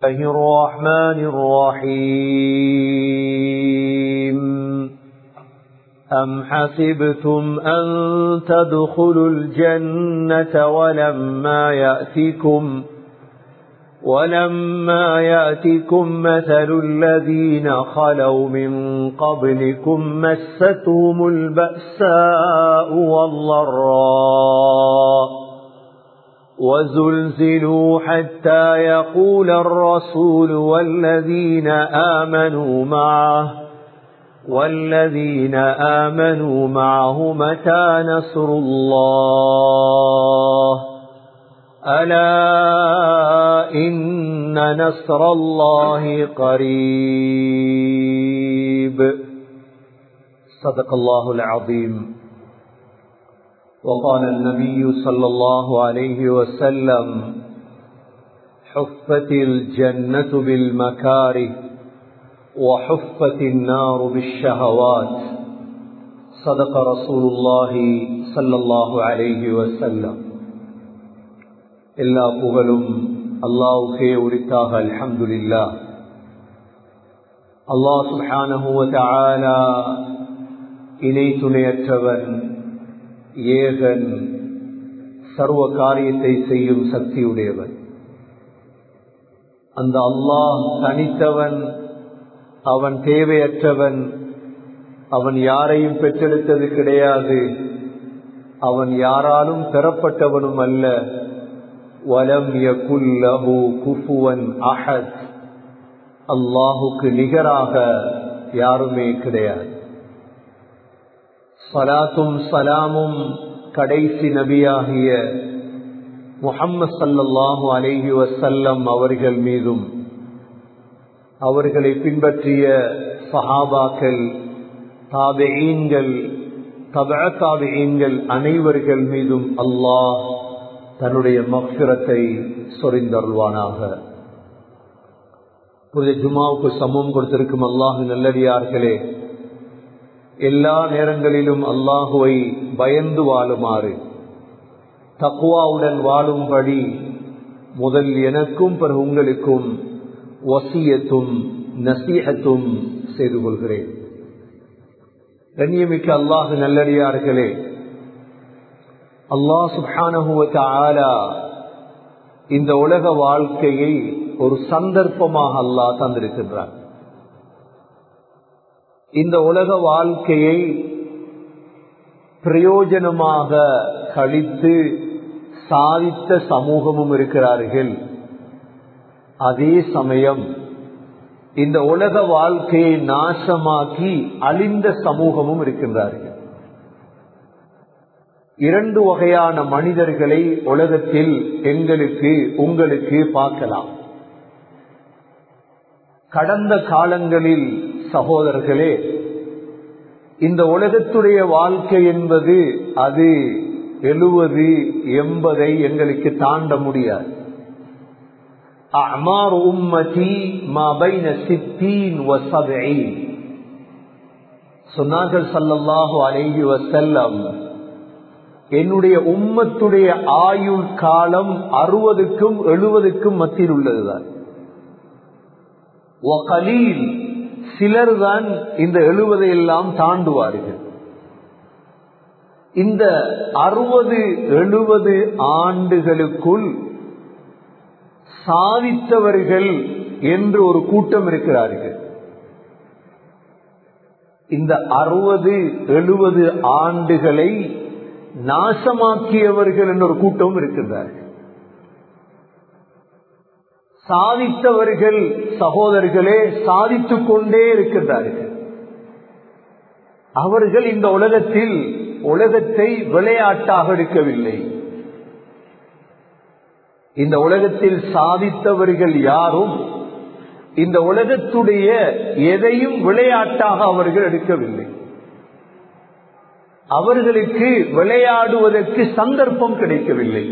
الله الرحمن الرحيم أم حسبتم أن تدخلوا الجنة ولما يأتكم مثل الذين خلوا من قبلكم مستهم البأساء والضراء وزلزلوا حتى يقول الرسول والذين آمنوا معه متى نصر الله ألا إن نصر الله قريب صدق الله العظيم. وقال النبي صلى الله عليه وسلم حفت الجنة بالمكاره وحفت النار بالشهوات صدق رسول الله صلى الله عليه وسلم. எல்லா புகழும் அல்லாஹ்வுக்கே உரித்தாக. அல்ஹம்துலில்லாஹ். அல்லாஹ் சுப்ஹானஹு வ தஆலா இணை துணையற்றவன், ஏகன், சர்வ காரியத்தை செய்யும் சக்தியுடையவன். அந்த அல்லாஹ் தனித்தவன், அவன் தேவையற்றவன், அவன் யாரையும் பெற்றெடுத்தது கிடையாது, அவன் யாராலும் பெறப்பட்டவனும் அல்ல. வலம் யகுல் லஹு குஃபுவன் அஹத், அல்லாஹுக்கு நிகராக யாருமே கிடையாது. ஸலாத்தும் ஸலாமும் கடைசி நபியாகிய முஹம்மது ஸல்லல்லாஹு அலைஹி வஸல்லம் அவர்கள் மீதும், அவர்களை பின்பற்றிய சஹாபாக்கள், தாபிஈன்கள், தபஅ தாபிஈன்கள் அனைவர்கள் மீதும் அல்லாஹ் தன்னுடைய மக்ஃபிரத்தை சொரிந்தருள்வானாக. புதிய ஜுமாவுக்கு சமம் கொடுத்திருக்கும் அல்லாஹ்வின் நல்லடியார்களே, எல்லா நேரங்களிலும் அல்லாஹுவை பயந்து வாழுமாறு, தக்வாவுடன் வாழும்படி முதல் எனக்கும் பிறகு உங்களுக்கும் வசியத்தும் நசீஹத்தும் செய்து கொள்கிறேன். கண்ணியமிக்க அல்லாஹ்வின் நல்லடியார்களே, அல்லாஹ் சுப்ஹானஹு வ தஆலா இந்த உலக வாழ்க்கையை ஒரு சந்தர்ப்பமாக அல்லாஹ் தந்திருக்கின்றார். இந்த உலக வாழ்க்கையை பிரயோஜனமாக கழித்து சாதித்த சமூகமும் இருக்கிறார்கள். அதே சமயம் இந்த உலக வாழ்க்கையை நாசமாக்கி அழிந்த சமூகமும் இருக்கின்றார்கள். இரண்டு வகையான மனிதர்களை உலகத்தில் எங்களுக்கு உங்களுக்கு பார்க்கலாம். கடந்த காலங்களில் சகோதரர்களே, இந்த உலகத்துடைய வாழ்க்கை என்பது அது 70-80 எங்களுக்கு தாண்ட முடியாது. அஅமார் உம்மதி மா பைன 60 வ 70 சொன்னார்கள் ஸல்லல்லாஹு அலைஹி வஸல்லம், என்னுடைய உம்மத்துடைய ஆயுள் காலம் 60க்கும் 70க்கும் மத்தியில் உள்ளதுதான். சிலர் தான் இந்த 70 எல்லாம் தாண்டுவார்கள். இந்த 60-70 ஆண்டுகளுக்குள் சாதித்தவர்கள் என்று ஒரு கூட்டம் இருக்கிறார்கள். இந்த 60-70 ஆண்டுகளை நாசமாக்கியவர்கள் என்ற ஒரு கூட்டமும் இருக்கின்றார்கள். சாதித்தவர்கள் சகோதரர்களே சாதித்துக் கொண்டே இருக்கின்றார்கள். அவர்கள் இந்த உலகத்தை விளையாட்டாக எடுக்கவில்லை. இந்த உலகத்தில் சாதித்தவர்கள் யாரும் இந்த உலகத்துடைய எதையும் விளையாட்டாக அவர்கள் எடுக்கவில்லை. அவர்களுக்கு விளையாடுவதற்கு சந்தர்ப்பம் கிடைக்கவில்லை.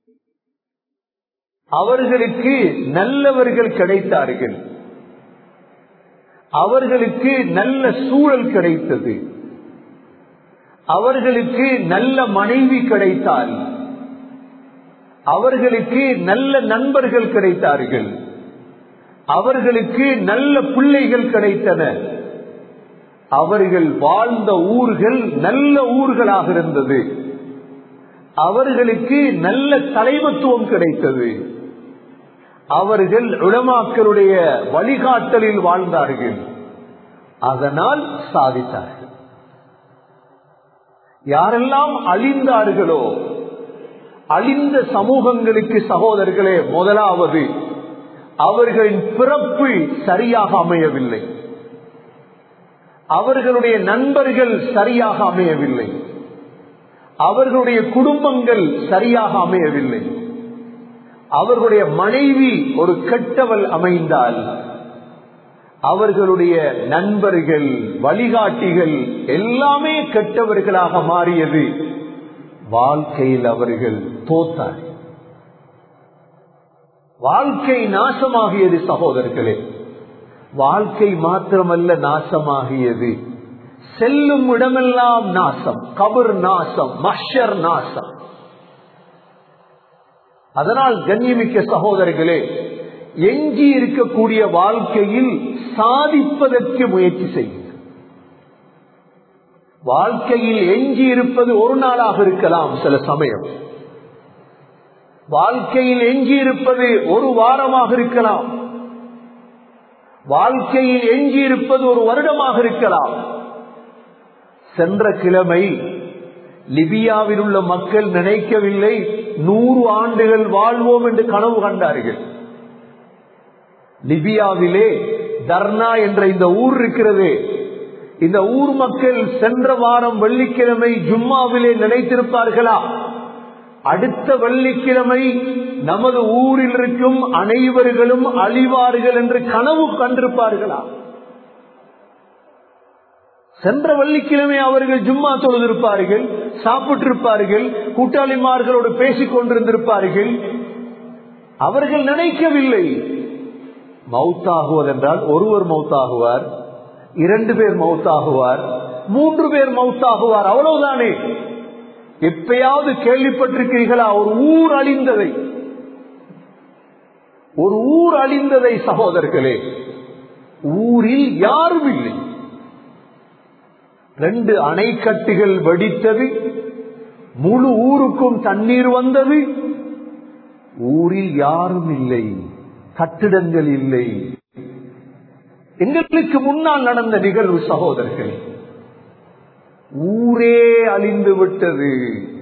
அவர்களுக்கு நல்லவர்கள் கிடைத்தார்கள். அவர்களுக்கு நல்ல சூழல் கிடைத்தது. அவர்களுக்கு நல்ல மனைவி கிடைத்தால், அவர்களுக்கு நல்ல நண்பர்கள் கிடைத்தார்கள். அவர்களுக்கு நல்ல பிள்ளைகள் கிடைத்தன. அவர்கள் வாழ்ந்த ஊர்கள் நல்ல ஊர்களாக இருந்தது. அவர்களுக்கு நல்ல தலைமத்துவம் கிடைத்தது. அவர்கள் உலமாக்களுடைய வழிகாட்டலில் வாழ்ந்தார்கள். அதனால் சாதித்தார்கள். யாரெல்லாம் அழிந்தார்களோ, அழிந்த சமூகங்களுக்கு சகோதரர்களே, முதலாவது அவர்களின் பிறப்பு சரியாக அமையவில்லை. அவர்களுடைய நண்பர்கள் சரியாக அமையவில்லை. அவர்களுடைய குடும்பங்கள் சரியாக அமையவில்லை. அவர்களுடைய மனைவி ஒரு கெட்டவள் அமைந்தால் அவர்களுடைய நண்பர்கள், வழிகாட்டிகள் எல்லாமே கெட்டவர்களாக மாறியது. வாழ்க்கையில் அவர்கள் தோத்தார்கள். வாழ்க்கை நாசமாகியது சகோதரர்களே. வாழ்க்கை மாத்திரமல்ல நாசமாகியது, செல்லும் இடமெல்லாம் நாசம், கபர் நாசம், மஹ்ஷர் நாசம். அதனால் கண்ணியமிக்க சகோதரர்களே, எஞ்சி இருக்கக்கூடிய வாழ்க்கையில் சாதிப்பதற்கு முயற்சி செய்யுங்கள். வாழ்க்கையில் எஞ்சி இருப்பது ஒரு நாளாக இருக்கலாம், சில சமயம் வாழ்க்கையில் எஞ்சி இருப்பது ஒரு வாரமாக இருக்கலாம், வாழ்க்கையில் எஞ்சி இருப்பது ஒரு வருடமாக இருக்கலாம். சென்ற கிழமை லிபியாவில் உள்ள மக்கள் நினைக்கவில்லை 100 ஆண்டுகள் வாழ்வோம் என்று கனவு கண்டார்கள். லிபியாவிலே தர்னா என்ற இந்த ஊர் இருக்கிறது. இந்த ஊர் மக்கள் சென்ற வாரம் வெள்ளிக்கிழமை ஜும்மாவிலே நினைத்திருப்பார்களா, அடுத்த வெள்ளிக்கிழமை நமது ஊரில் இருக்கும் அனைவர்களும் அழிவார்கள் என்று கனவு கண்டிருப்பார்களா? சென்ற வெள்ளிக்கிழமை அவர்கள் ஜும்மா தொழுதிருப்பார்கள், சாப்பிட்டிருப்பார்கள், கூட்டாளிமார்களோடு பேசிக் கொண்டிருந்திருப்பார்கள். அவர்கள் நினைக்கவில்லை மௌத்தாகுவதென்றால் ஒருவர் மௌத்தாகுவார், 2 பேர் மௌத்தாகுவார், 3 பேர் மௌத்தாகுவார், அவ்வளவுதானே. எப்பயாவது கேள்விப்பட்டிருக்கிறீர்களா ஒரு ஊர் அழிந்ததை? ஒரு ஊர் அழிந்ததை சகோதரர்களே. ஊரில் யாரும் இல்லை. 2 அணைக்கட்டுகள் வெடித்தது, முழு ஊருக்கும் தண்ணீர் வந்தது. ஊரில் யாரும் இல்லை, கட்டிடங்கள் இல்லை. எங்களுக்கு முன்னால் நடந்த நிகழ்வு சகோதரர்களே. ஊரே அழிந்து விட்டது.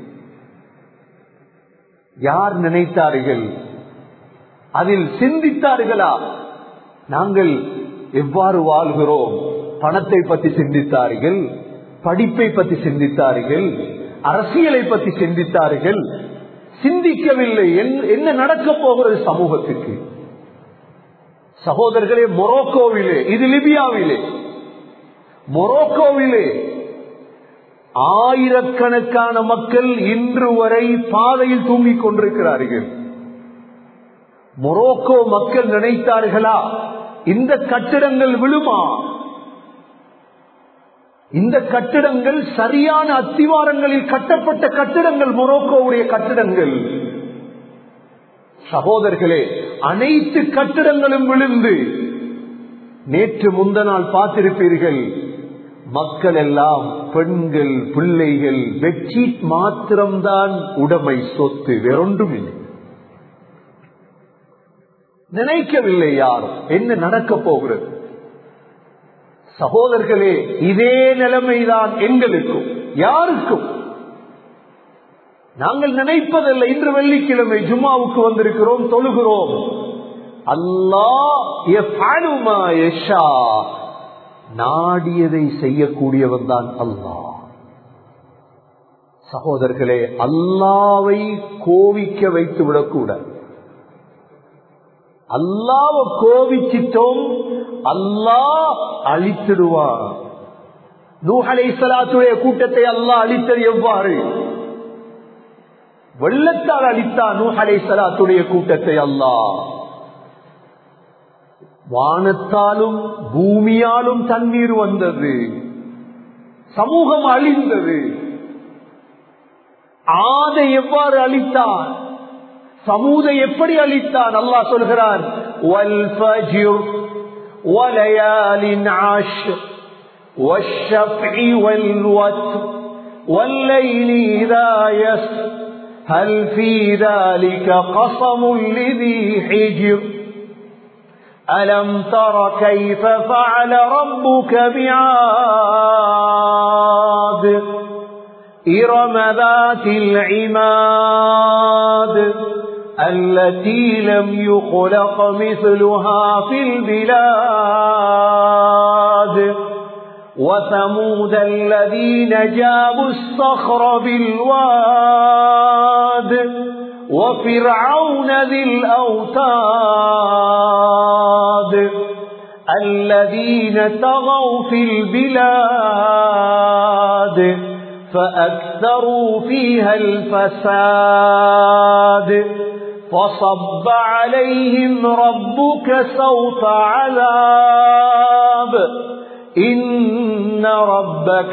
யார் நினைத்தார்கள்? அதில் சிந்தித்தார்களா? நாங்கள் எவ்வாறு வாழ்கிறோம்? பணத்தை பற்றி சிந்தித்தார்கள், படிப்பை பற்றி சிந்தித்தார்கள், அரசியலை பற்றி சிந்தித்தார்கள். சிந்திக்கவில்லை என்ன நடக்க போகிறது சமூகத்துக்கு. சகோதரர்களே, மொரோக்கோவிலே, இது லிபியாவிலே, மொரோக்கோவிலே ஆயிரக்கணக்கான மக்கள் இன்று வரை பாதையில் தூங்கிக் கொண்டிருக்கிறார்கள். மொரோக்கோ மக்கள் நினைத்தார்களா இந்த கட்டிடங்கள் விழுமா? இந்த கட்டிடங்கள் சரியான அத்திவாரங்களில் கட்டப்பட்ட கட்டிடங்கள், மொரோக்கோவுடைய கட்டிடங்கள். சகோதரர்களே, அனைத்து கட்டிடங்களும் விழுந்து, நேற்று முந்தநாள் பார்த்திருப்பீர்கள், மக்கள் எல்லாம் பெண்கள், பிள்ளைகள், பெட்ஷீட் மாத்திரம்தான் உடைமை, சொத்து, வேறொன்றும் இல்லை. நினைக்கவில்லை யாரும் என்ன நடக்க போகிறது. சகோதரர்களே, இதே நிலைமைதான் எங்களுக்கும், யாருக்கும். நாங்கள் நினைப்பதில்லை. இன்று வெள்ளிக்கிழமை ஜும்மாவுக்கு வந்திருக்கிறோம், தொழுகிறோம். அல்லாஹ் நாடியதை செய்யக்கூடியவன் தான் அல்லாஹ். சகோதரர்களே, அல்லாவை கோவிக்க வைத்து விடக்கூடாது. அல்லாவை கோவிச்சிட்டோம், அல்லாஹ் அழித்திடுவான். நூஹ் அலைஹிஸ்ஸலாத்துடைய கூட்டத்தை அல்லாஹ் அழித்தது எவ்வாறு? வெள்ளத்தால் அழித்தான் நூஹ் அலைஹிஸ்ஸலாத்துடைய கூட்டத்தை அல்லாஹ். வானத்தாலும் பூமியாலும் தண்ணீர் வந்தது, சமூகம் அழிந்தது. ஆதை எவ்வாறு அழித்தான்? சமூதை எப்படி அழித்தான்? அல்லாஹ் சொல்கிறான் வல் ஃபஜ்ர் வலயாலின் அஷ்ர் வஷ்ஷஃப்இ வல் வத்ர் வல்லைலி இதா யஸ்ர் ஹல் ஃபீ ذلك قسم لذي حجر ألم تر كيف فعل ربك بعاد إرم ذات العماد التي لم يخلق مثلها في البلاد وثمود الذين جابوا الصخر بالواد وفرعون ذي الأوتاد الذين طغوا في البلاد فأكثروا فيها الفساد فصب عليهم ربك سوط عذاب إن ربك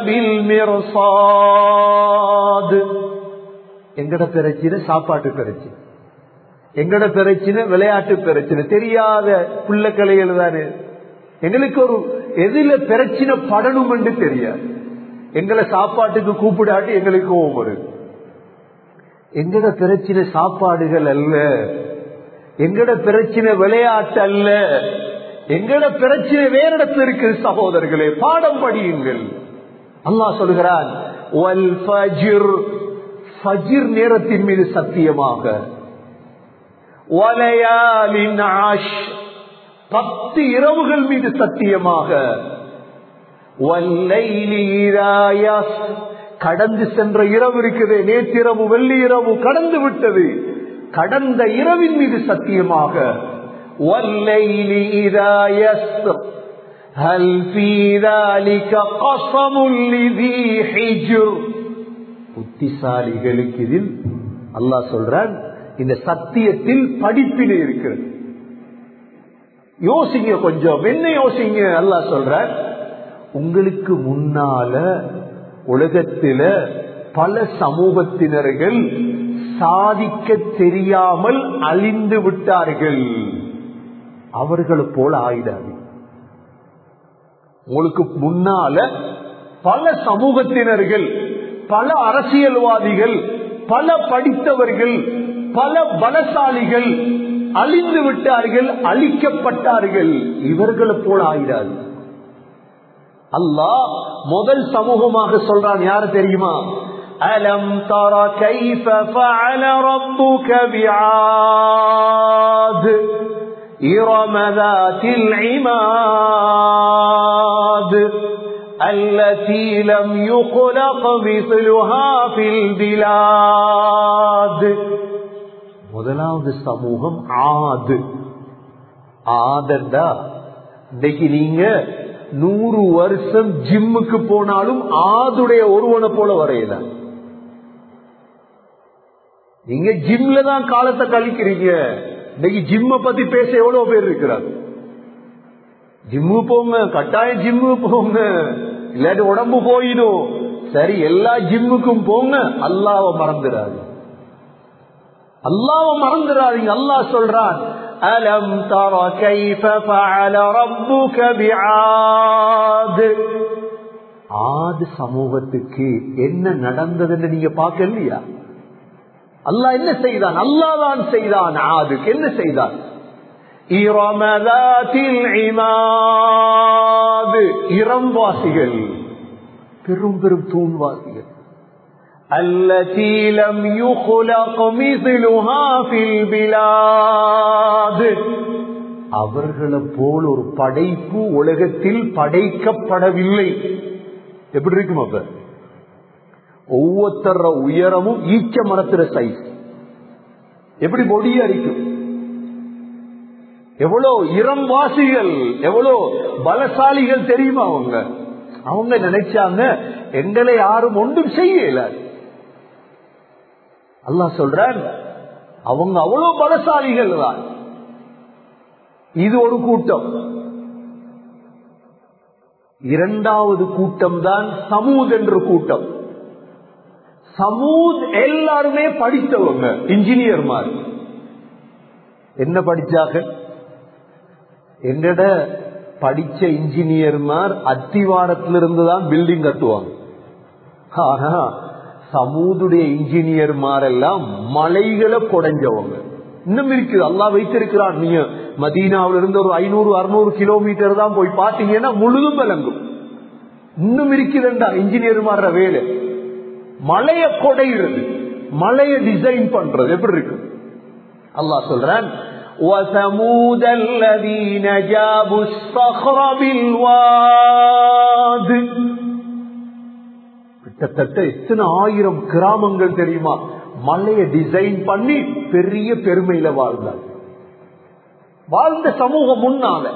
لبالمرصاد. எங்கட பிரச்சனை சாப்பாட்டு பிரச்சனை, எங்கட பிரச்சனை விளையாட்டு பிரச்சனை, தெரியாத பிள்ளைக்கலைகள் தானே. எங்களுக்கு ஒரு எதில பிரச்சனை படணும் என்று தெரியாது. எங்களை சாப்பாட்டுக்கு கூப்பிடாட்டி எங்களுக்கு கோபம் வருது. எங்கட பிரச்சனை சாப்பாடுகள் அல்ல, எங்கட பிரச்சனை விளையாட்டு அல்ல, எங்கட பிரச்சனை வேற இடத்துல இருக்கு. சகோதரர்களே, பாடம் படியுங்கள். அல்லாஹ் சொல்கிறான் வல் ஃபஜ்ர், ஃபஜ்ர் நேரத்தின் மீது சத்தியமாக, வலயாலின் அஷ்ர், 10 இரவுகள் மீது சத்தியமாக, வல்லைலி இதா யஸ்ர், கடந்து சென்ற இரவு இருக்குது, நேற்றிரவு வெள்ளி இரவு கடந்து விட்டது, கடந்த இரவின் மீது சத்தியமாக, வல்லைலி இதா யஸ்ர் ஹல் ஃபீ ذلك قسم لذي حجر. புத்திசாலிகளுக்கு இதில் அல்லாஹ் சொல்றான், இந்த சத்தியத்தில் படிப்பினை இருக்கிறது. யோசிங்க, கொஞ்சம் என்ன யோசிங்க. அல்லாஹ் சொல்றான், உங்களுக்கு முன்னால உலகத்தில பல சமூகத்தினர்கள் சாதிக்க தெரியாமல் அழிந்து விட்டார்கள். அவர்களை போல ஆயிடாது. உங்களுக்கு முன்னால பல சமூகத்தினர்கள், பல அரசியல்வாதிகள், பல படித்தவர்கள், பல பலசாலிகள் அழிந்து விட்டார்கள், அழிக்கப்பட்டார்கள். இவர்களை போல ஆயிடாது. அல்லாஹ் முதல் சமூகமாக சொல்றான், யாரு தெரியுமா? அலம் தர கைஃப ஃபஅல ரப்புக பிஆத் இரம ذاتில் இமாத் التي لم يخلق مثلها في البلاد. முதலாவது சமூகம் ஆத். ஆதண்டா இன்னைக்கு நீங்க 100 வருஷம் ஜிம்முக்கு போனாலும் ஆதுடைய ஒருவனை போல வரையல. நீங்க ஜிம்ல தான் காலத்தை கழிக்கிறீங்க. இன்னைக்கு ஜிம்ம பத்தி பேச எவ்வளவு பேர் இருக்கிறாங்க. ஜிம்மு போங்க, கட்டாயம் ஜிம்மு போங்க, இல்லாட்டி உடம்பு போயிடும். சரி, எல்லா ஜிம்முக்கும் போங்க, அல்லாஹ்வை மறந்துடாது, அல்லாஹ்வை மறந்துடாதீங்க. அல்லாஹ் சொல்றான், அலம் தர கைஃப ஃபஅல ரப்புக பிஆத். ஆத் சமூகத்துக்கு என்ன நடந்ததுன்னு நீங்க பார்க்கலையா? அல்லாஹ் என்ன செய்தான்? அல்லாஹ் தான் செய்தான். ஆதுக்கு என்ன செய்தான்? இரம ذاتில் இமாத், இரம்வாசிகள், பெரும் பெரும் தூண்வாசிகள். التي لم يخلق مثلها في البلاد, அவர்களை போல் ஒரு படைப்பு உலகத்தில் படைக்கப்படவில்லை. எப்படி இருக்கும்? அப்ப ஒவ்வொருத்தர உயரமும் ஈச்ச மரத்திர சைஸ், எப்படி பொடிய அடிக்கும். எவ்வளவு இரம்வாசிகள், எவ்வளவு பலசாலிகள் தெரியுமா? அவங்க நினைச்சாங்க எங்களை யாரும் ஒன்றும் செய்யல. அல்லாஹ் சொல்றான், அவங்க அவ்வளவு பலசாலிகள் தான். இது ஒரு கூட்டம். இரண்டாவது கூட்டம் தான் சமூத் என்ற கூட்டம். சமூத் எல்லாருமே படித்தவங்க, இன்ஜினியர் மாதிரி. என்ன படிச்சாங்க? எங்கட படிச்ச இன்ஜினியர்மார் அத்திவாரத்திலிருந்துதான் பில்டிங் கட்டுவாங்க. ஆனா சமூதுடைய இன்ஜினியர்மார் எல்லாம் மலைகளை கொடைஞ்சவங்க. இன்னும் இருக்குது, அல்லாஹ் வைத்திருக்கிறான். நீங்க மதீனாவில இருந்து ஒரு 500-600 கிலோமீட்டர் தான் போய் பாத்தீங்கன்னா முழுதும் விளங்கும். இன்னும் இருக்குதுண்டா இன்ஜினியர்மார வேலை. மலைய கொடைகிறது, மலைய டிசைன் பண்றது எப்படி இருக்கு? அல்லாஹ் சொல்றான், وَثَمُودَ الَّذِينَ جَابُوا الصَّخْرَ بِالْوَادِ. கிட்டத்தட்ட எத்தனை ஆயிரம் கிராமங்கள் தெரியுமா? மலைய டிசைன் பண்ணி பெரிய பெருமையில வாழ்ந்த சமூகம் முன்னால.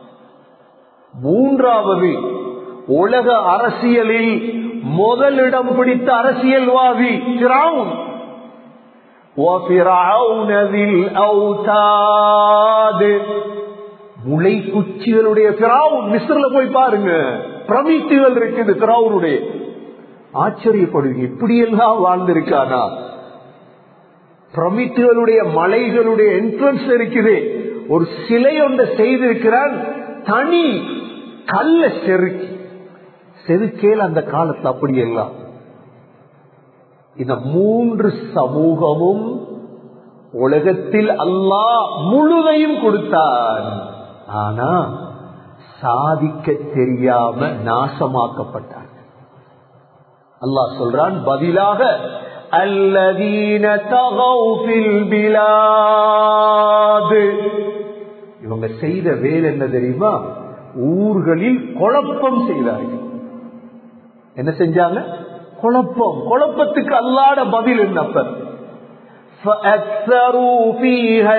மூன்றாவது, உலக அரசியலில் முதலிடம் பிடித்த அரசியல்வாதி ஃபிரௌன். وَفِرْعَوْنَ ذِي الْأَوْتَادِ. முளை குச்சிகளுடைய ஃபிரௌன். மிஸ்ர்ல போய் பாருங்க, பிரமிட்டுகள் இருக்குது ஃபிரௌனுடைய. ஆச்சரியப்படுவீங்க, இப்படியெல்லாம் வாழ்ந்திருக்கானா? பிரமிட்டுகளுடைய மலைகளுடைய என்ட்ரன்ஸ் இருக்குது, ஒரு சிலை ஒன்றை செய்திருக்கிறான். தனி கல்ல செருக்கேல் அந்த காலத்து அப்படியெல்லாம். இந்த மூன்று சமூகமும் உலகத்தில் அல்லாஹ் முழுதையும் கொடுத்தான். ஆனா சாதிக்க தெரியாம நாசமாக்கப்பட்டான். அல்லாஹ் சொல்றான், பதிலாக அல்லதீன தகௌ ஃபில் பிலாத். இவங்க செய்த வேலை என்ன தெரியுமா? ஊர்களில் குழப்பம் செய்தார்கள். என்ன செஞ்சாங்க? குழப்பம். குழப்பத்துக்கு அல்லாஹ்வுடைய பதில் என்ன? فَأَكْثَرُوا فِيهَا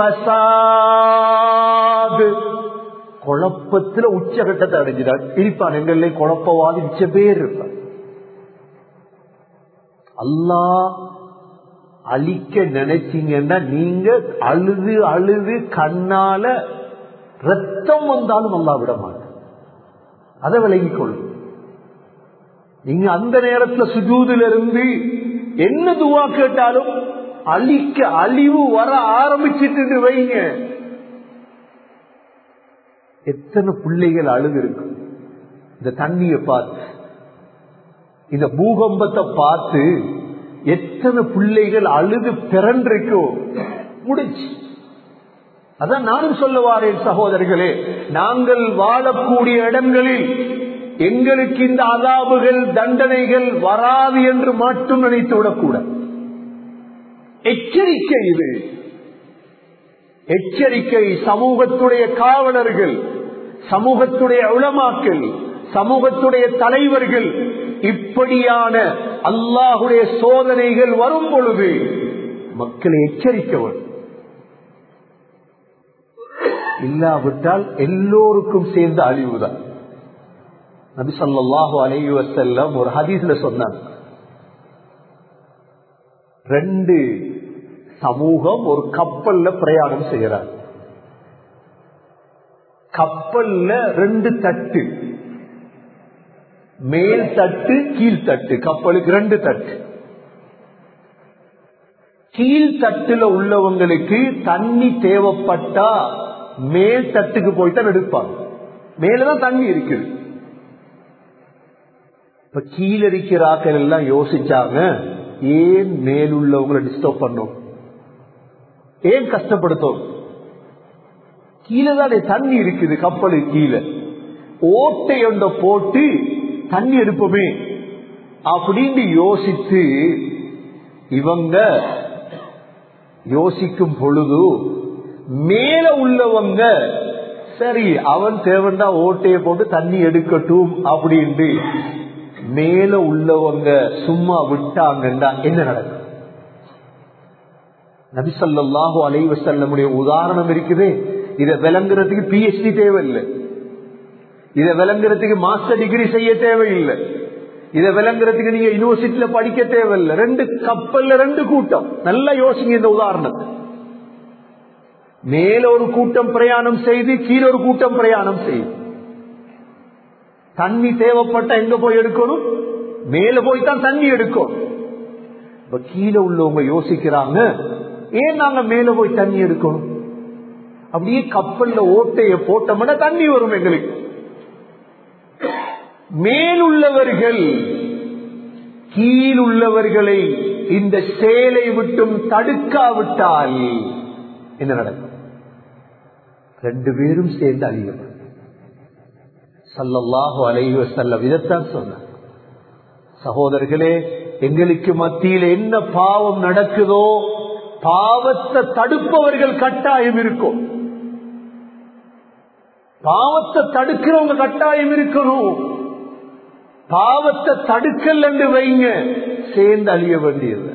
الْفَسَادَ. குழப்பத்தில் உச்சகட்டத்தை அடைஞ்சிட்டார். இருப்பான் எங்களை குழப்பவாதி மிச்ச பேர் இருப்பார். அல்லாஹ் அழிக்க நினைச்சீங்கன்னா நீங்க அழுது அழுது கண்ணால ரத்தம் வந்தாலும் அல்லாஹ் விட மாட்டார். அதை விளங்கிக் கொள்ளும். நீங்க அந்த நேரத்தில் சுஜூதில் இருந்து என்ன துவா கேட்டாலும் அழிக்க அழிவு வர ஆரம்பிச்சிட்டு வைங்க. எத்தனை பிள்ளைகள் அழுது இருக்கும் இந்த தண்ணியை பார்த்து, இந்த பூகம்பத்தை பார்த்து எத்தனை பிள்ளைகள் அழுது பிறன்றிருக்கோ முடிச்சு. அதான் நானும் சொல்ல வாரேன் சகோதரர்களே, நாங்கள் வாழக்கூடிய இடங்களில் எங்களுக்கு இந்த அதாபுகள் தண்டனைகள் வராது என்று மட்டும் நினைத்து விடக்கூடாது. எச்சரிக்கை, இது எச்சரிக்கை. சமூகத்துடைய காவலர்கள், சமூகத்துடைய உலமாக்கள், சமூகத்துடைய தலைவர்கள் இப்படியான அல்லாஹுடைய சோதனைகள் வரும் பொழுது மக்களை எச்சரிக்கவர். இல்லாவிட்டால் எல்லோருக்கும் சேர்ந்த அழிவுதான். நபி ஸல்லல்லாஹு அலைஹி வஸல்லம் ஒரு ஹதீஸ்ல சொன்னாங்க, 2 சமூகம் ஒரு கப்பல்ல பிரயாணம் செய்யறாங்க. கப்பல்ல 2 தட்டு, மேல் தட்டு கீழ் தட்டு. கப்பலுக்கு 2 தட்டு. கீழ் தட்டுல உள்ளவங்களுக்கு தண்ணி தேவைப்பட்டா மேல் தட்டுக்கு போய்தான் எடுப்பாங்க. மேலதான் தண்ணி இருக்குது. இப்ப கீழே இருக்கிறாக்கள் எல்லாம் யோசிச்சாங்க, ஏன் மேலுள்ளவங்களை டிஸ்டர்ப் பண்ணோம், ஏன் கஷ்டப்படுத்தோம்? கீழே தானே தண்ணி இருக்குது, கப்பலுக்கு கீழே ஓட்டை ஒன்றை போட்டு தண்ணி எடுப்போமே அப்படின்னு யோசித்து இவங்க யோசிக்கும் பொழுது மேல உள்ளவங்க சரி அவன் தேவண்டா ஓட்டையை போட்டு தண்ணி எடுக்கட்டும் அப்படின்னு மேல உள்ளவங்க சும்மா விட்டாங்கன்னா என்ன நடக்கும்? நபி ஸல்லல்லாஹு அலைஹி வஸல்லமுடைய உதாரணம் இருக்குது. இதை விளங்குறதுக்கு PhD தேவையில்லை, இதை விளங்குறதுக்கு மாஸ்டர் டிகிரி செய்ய தேவையில்லை, இதை விளங்குறதுக்கு நீங்க யூனிவர்சிட்டியில படிக்க தேவையில்லை. 2 கப்பல்ல 2 கூட்டம். நல்லா யோசிங்க இந்த உதாரணத்தை. மேல ஒரு கூட்டம் பிரயாணம் செய்து கீழே ஒரு கூட்டம் பிரயாணம் செய்து தண்ணி தேவைப்பட்ட எங்க போய் எடுக்கணும்? மேல போய்தான் தண்ணி எடுக்கும். இப்ப கீழே உள்ளவங்க யோசிக்கிறாங்க, ஏன் நாங்க மேல போய் தண்ணி எடுக்கணும்? அப்படியே கப்பல்ல ஓட்டைய போட்டோம்னா தண்ணி வரும். எங்களுக்கு மேலுள்ளவர்கள் கீழுள்ளவர்களை இந்த செயலை விட்டும் தடுக்காவிட்டால் என்ன நடக்கும்? 2 பேரும் சேர்ந்து அழியப்படும். ஸல்லல்லாஹு அலைஹி வஸல்லம் இதைத்தான் சொன்னார். சகோதரர்களே, எங்களுக்கு மத்தியில் என்ன பாவம் நடக்குதோ பாவத்தை தடுப்பவர்கள் கட்டாயம் இருக்கும். பாவத்தை தடுக்கிறவங்க கட்டாயம் இருக்கணும். பாவத்தை தடுக்கல் என்று வைங்க, சேர்ந்து அழிய வேண்டியது,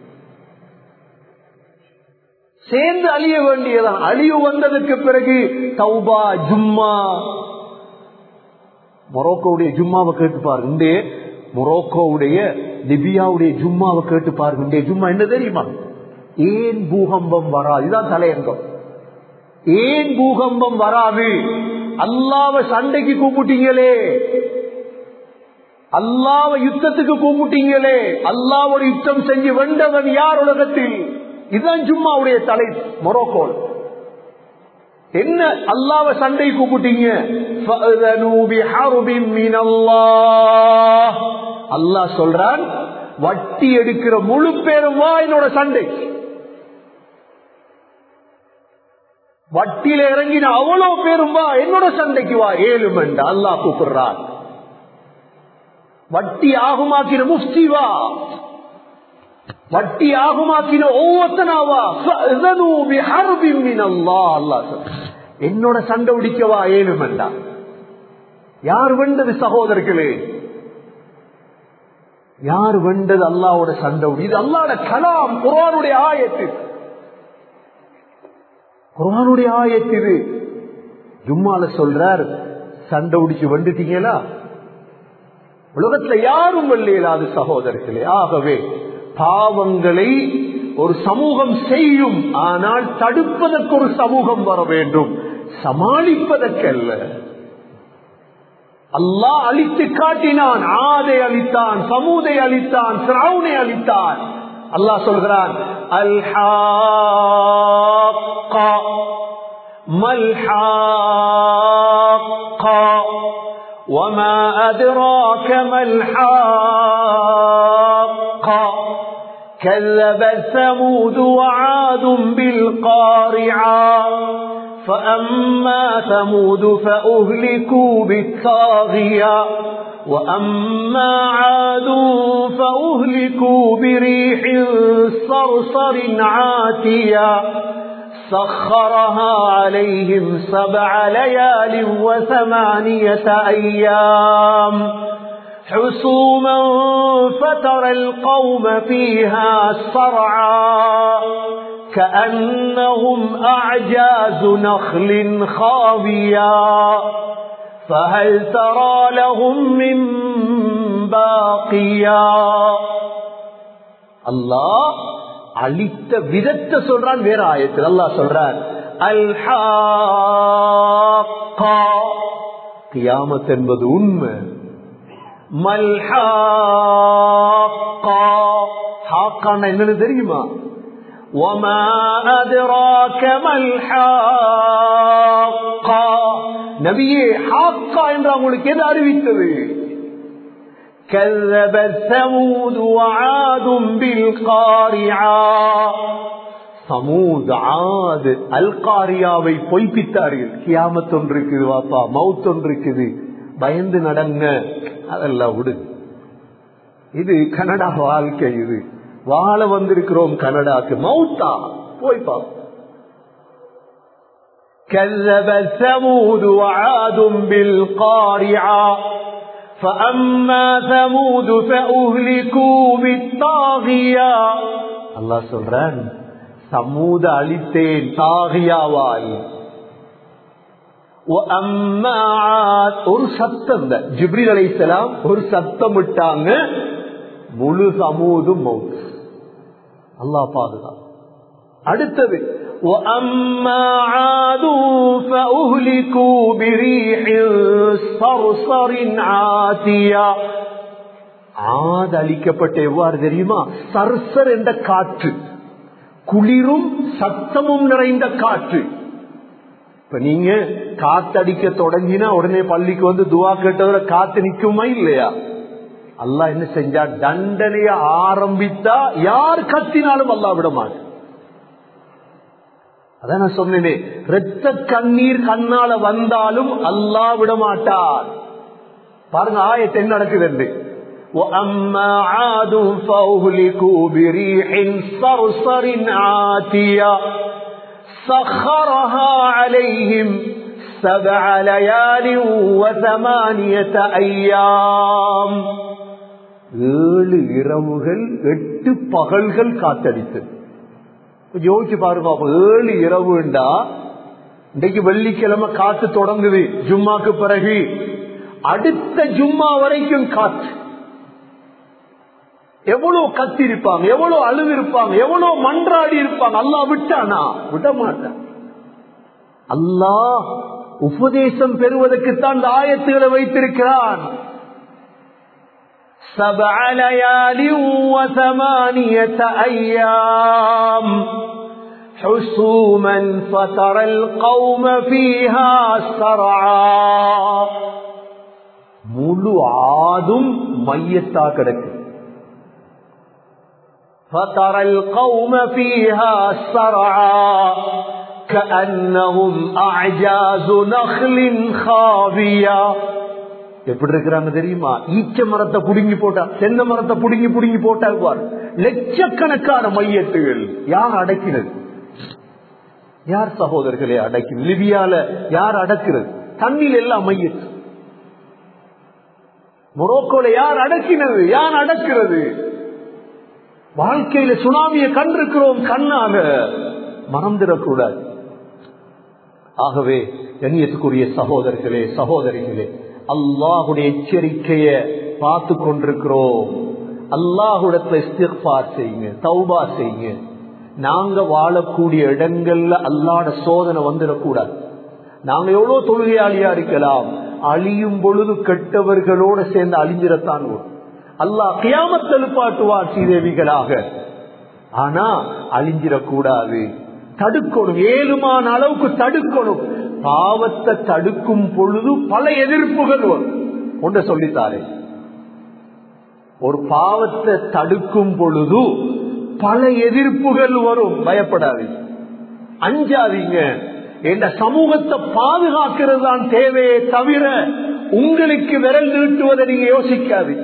சேர்ந்து அழிய வேண்டியதான். அழிவு வந்ததுக்கு பிறகு தௌபா ஜும்மா, மொரோக்கோவுடைய ஜும்மாவை கேட்டு பாருங்க, மொரோக்கோவுடைய லிபியாவுடைய ஜும்மாவை கேட்டு பாருங்க. ஜும்மா என்ன தெரியுமா? ஏன் பூகம்பம் வராது? இதுதான் தலையங்கம். ஏன் பூகம்பம் வராது? அல்லாஹ்வை சண்டைக்கு கூப்பிட்டீங்களே, அல்லாஹ்வை யுத்தத்துக்கு கூப்பிட்டீங்களே, அல்லாஹ்வோட யுத்தம் செஞ்சு வென்றவன் யார் உலகத்தில்? இதுதான் ஜும்மாவுடைய தலை. மொரோக்கோ என்ன அல்லாஹ்வை சண்டை கூப்பிட்டீங்க? அல்லாஹ் சொல்றான், வட்டி எடுக்கிற முழு பேரும் வா என்னோட சண்டை. வட்டியில இறங்கின அவ்வளவு பேரும் வா என்னோட சண்டைக்கு வா. 7 மண்டா அல்லாஹ் கூப்பிடுறான். வட்டி ஆகுமாக்கின முஃப்தி வா, வட்டி ஆகுமாக்கின ஒவ்வொருத்தனாவா. என்னோட சண்டை உடிக்கவா 7 மண்டா. யார் வெண்டது சகோதரர்களே? யார் வெண்டது? அல்லாஹ்வோட சண்டை. இது அல்லாஹ்வோட கலாம், குர்ஆனுடைய ஆயத்து, குர்ஆனுடைய ஆயத்து. இது ஜும்மால சொல்றார், சண்டை உடிச்சு வந்துட்டீங்களா? உலகத்துல யாரும் வெல்லையிலாது சகோதரர்களே. ஆகவே பாவங்களை ஒரு சமூகம் செய்யும், ஆனால் தடுப்பதற்கு ஒரு சமூகம் வர வேண்டும், சமாளிப்பதற்கல்ல. அல்லாஹ் அழித்து காட்டினான். ஆதை அழித்தான், சமூதை அழித்தான், ஃபிரௌனை அழித்தான். அல்லாஹ் சொல்கிறான், அல்-ஹாக்கா மல்-ஹாக்கா வமா அத்ராக மல்-ஹாக்கா كذبت ثمود وعاد بالقارعة فأما ثمود فأهلكوا بالطاغية وأما عاد فأهلكوا بريح صرصر عاتية سخرها عليهم 7 ليال و8 أيام حسوما فترى القوم فيها صرعا كأنهم أعجاز نخل خاوية فهل ترى لهم من باقيا. அல்லாஹ் அழித்த விதத்தை சொல்றான். வேற ஆயத்தில் அல்லாஹ் சொல்றான், அல்-ஹாக்கா, கியாமத் என்பது உண்மை. மல்-ஹாக்கா, ஹாக்கான்னா என்னன்னு தெரியுமா? வமா அத்ராக மல்-ஹாக்கா, நபியே ஹாக்கா என்று உங்களுக்கு எது அறிவித்தது? كذبت ثمود وعاد بالقارعة சமூத் ஆத் அல்-காரியாவை பொய்ப்பித்தார்கள். கியாமத் ஒன்று இருக்குது வாப்பா, மவுத் ஒன்று இருக்குது, பயந்து நடங்க. அதெல்லாம் விடு, இது கனடா வாழ்க்கை, இது வாழ வந்திருக்கிறோம் கனடாக்கு. மவுத்தா போய்ப்பா. كذبت ثمود وعاد بالقارعة فأما ثمود فأهلكوا بالطاغية. அல்லாஹ் சொல்றான், சமூத அழித்தேன் தாகியாவாய். ஒரு சத்தம், ஜிப்ரீல் அலைஹிஸ்ஸலாம் ஒரு சத்தம் விட்டாங்க, முழு சமூதும் மௌத். அல்லாஹ் பாதுகா. அடுத்தது وَأَمَّا عَادٌ فَأُهْلِكُوا بِرِيحٍ صَرْصَرٍ عَاتِيَةٍ. ஆத் அழிக்கப்பட்ட எவ்வாறு தெரியுமா? சர்சர் என்ற காற்று, குளிரும் சத்தமும் நிறைந்த காற்று. இப்ப நீங்க காத்தடிக்க தொடங்கினா உடனே பள்ளிக்கு வந்து துவா கேட்டதுல காத்து நிக்குமா இல்லையா? அல்லாஹ் என்ன செஞ்சா, தண்டனைய ஆரம்பித்தா யார் கத்தினாலும் அல்லாஹ் விட மாட்டான். அதான் நான் சொன்னேனே, இரத்த கண்ணீர் கண்ணால வந்தாலும் அல்லாஹ் விட மாட்டார். பாருங்க ஆயத்து என்ன நடக்குது. وَأَمَّا عَادٌ فَأُهْلِكُوا بِرِيحٍ صَرْصَرٍ عَاتِيَةٍ سَخَّرَهَا عَلَيْهِمْ 7 لَيَالٍ و8 أَيَّامٍ 7 இரவுகள் 8 பகல்கள் காத்தடித்தது. யோசிச்சு பாருங்க, 7 இரவுண்டா இன்றைக்கு வெள்ளிக்கிழமை காத்து தொடங்குது, ஜும்மாக்கு பிறகு அடுத்த ஜும்மா வரைக்கும் காத்து. எவ்வளவு கத்திருப்பாங்க, எவ்வளவு அழுதிருப்பாங்க, எவ்வளவு மன்றாடி இருப்பாங்க. அல்லாஹ் விட்டானா? விட மாட்டான். அல்லாஹ் உபதேசம் பெறுவதற்குத்தான் இந்த ஆயத்துகளை வைத்திருக்கிறான். 7 ليال و8 أيام حسوما فترى القوم فيها سرعا. முழு ஆதும் மையத்தா கிடக்கு. فترى القوم فيها سرعا كأنهم أعجاز نخل خاوية. எப்படி இருக்கிறாங்க தெரியுமா? ஈச்ச மரத்தை புடுங்கி போட்டா, தென்னை மரத்தை புடுங்கி புடுங்கி போட்டால் லட்சக்கணக்கான மையத்துகள். யார் அடக்கினது? யார் சகோதரர்களே அடக்கினது? லிபியால யார் அடக்கிறது? தண்ணியில் எல்லாம் மையத்து. மொரோக்கோல யார் அடக்கினது? யார் அடக்கிறது? வாழ்க்கையில சுனாமியை கண்டிருக்கிறோம் கண்ணாக, மறந்துடக்கூடாது. ஆகவே கண்ணியத்துக்குரிய சகோதரர்களே சகோதரிகளே, அல்லாஹுடைய எச்சரிக்கைய பார்த்து கொண்டிருக்கிறோம். அல்லாஹுடத்துல இஸ்திக்ஃபார் செய்யுங்க, தௌபா செய்யுங்க. நாங்க வாழக்கூடிய இடங்கள்ல அல்லாஹ்ட சோதனை வந்துடக்கூடாது. நாங்க எவ்வளவு தொழுகையாளியா இருக்கலாம், அழியும் பொழுது கெட்டவர்களோட சேர்ந்து அழிஞ்சிடத்தான் வரும். அல்லாஹ் கியாமத் எழுப்பாட்டுவார் சீதேவிகளாக. ஆனா அழிஞ்சிடக்கூடாது, தடுக்கணும். ஏழுமான அளவுக்கு தடுக்கணும். பாவத்தை தடுக்கும் பொழுது பல எதிர்ப்புகள் வரும். ஒன்றை சொல்லித்தாரே, ஒரு பாவத்தை தடுக்கும் பொழுது பல எதிர்ப்புகள் வரும். பயப்படாதீங்க, அஞ்சாதீங்க. என்ற சமூகத்தை பாதுகாக்கிறது தான் தேவையே தவிர உங்களுக்கு விரல் நீட்டுவதை நீங்க யோசிக்காதீங்க.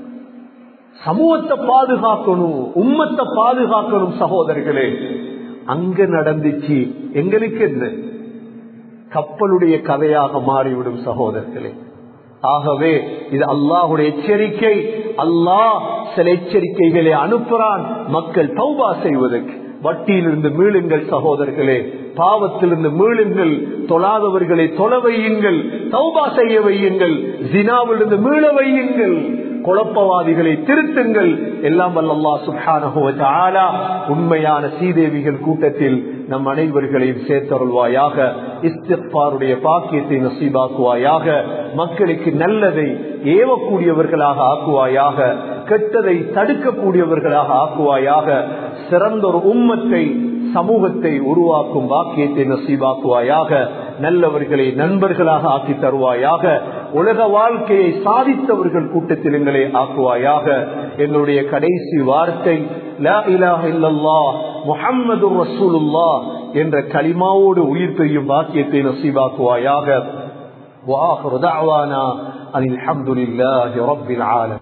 சமூகத்தை பாதுகாக்கணும், உம்மத்தை பாதுகாக்கணும். சகோதரர்களே, அங்க நடந்துச்சு, எங்களுக்கு என்ன? கப்பலுடைய கதையாக மாறிவிடும் சகோதரர்களே. ஆகவே இது அல்லாஹுடைய எச்சரிக்கை. அல்லாஹ் சில எச்சரிக்கைகளை அனுப்புறான் மக்கள் தௌபா செய்வதற்கு. வட்டியிலிருந்து மீளுங்கள் சகோதரர்களே, பாவத்திலிருந்து மீளுங்கள். தொழாதவர்களை தொழ வையுங்கள், தௌபா செய்ய வையுங்கள். ஜினாவிலிருந்து மீள வையுங்கள், குழப்பவாதிகளை திருத்துங்கள். எல்லாம் வல்ல அல்லாஹ் சுப்ஹானஹு வ தஆலா உண்மையான சீதேவிகள் கூட்டத்தில் நம் அனைவர்களையும் சேர்த்தருள்வாயாக. இஸ்திக்ஃபாருடைய பாக்கியத்தை நசீபாக்குவாயாக. மக்களுக்கு நல்லதை ஏவக்கூடியவர்களாக ஆக்குவாயாக, கெட்டதை தடுக்கக்கூடியவர்களாக ஆக்குவாயாக. சிறந்த ஒரு உம்மத்தை, சமூகத்தை உருவாக்கும் பாக்கியத்தை நசீபாக்குவாயாக. நல்லவர்களை நண்பர்களாக ஆக்கி தருவாயாக. உலக வாழ்க்கையை சாதித்தவர்கள் கூட்டத்தில் எங்களை ஆக்குவாயாக. எங்களுடைய கடைசி வார்த்தை லா இலாஹ இல்லல்லாஹ் முஹம்மதுர் ரசூலுல்லாஹ் என்ற கலிமாவோடு உயிர் பெய்யும் பாக்கியத்தை நசீபாக்குவாயாக. வ ஆகிரு தஅவானா அனில் ஹம்துலில்லாஹி ரப்பில் ஆலமீன்.